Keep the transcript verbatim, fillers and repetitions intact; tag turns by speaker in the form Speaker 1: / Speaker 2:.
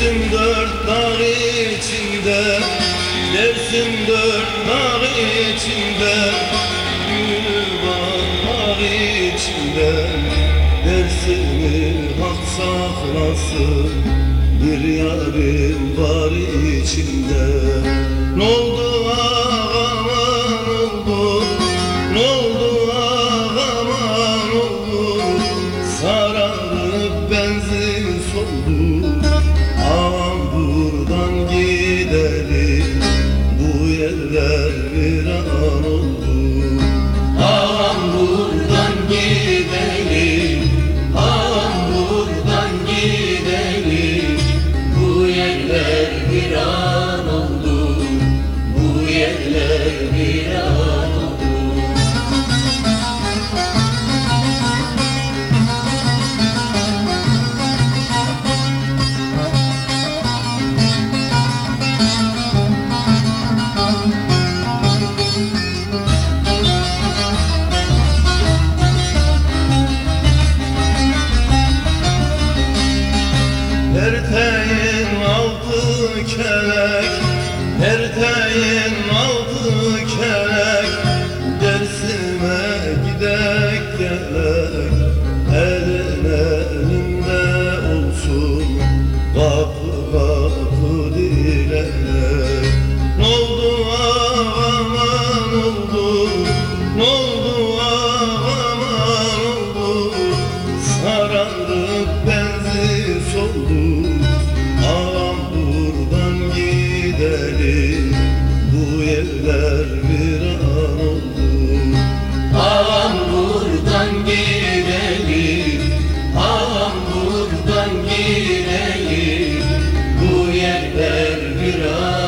Speaker 1: Dersim dört dağ içinde, dersim dört dağ içinde, gül bahar içinde. Dersimi hak saklasın, bir yarim var içinde. N'oldu ağam oldu, n'oldu ağam oldu, sararıp benzin soldu. Ağam buradan gidelim, bu yerler viran oldu. Ağam buradan gidelim, ağam buradan gidelim, bu yerler viran oldu, bu yerler viran oldu. Erteğin altı kelek, erteğin altı kelek, Dersime gidek gelek, elin elinde olsun, kapı kapı dilek. N'oldu ağam oldu, n'oldu ağam oldu, sararıp benzin soldu. Ağam buradan gidelim, bu yerler viran oldu. Ağam buradan gidelim, ağam buradan gidelim, bu yerler viran oldu.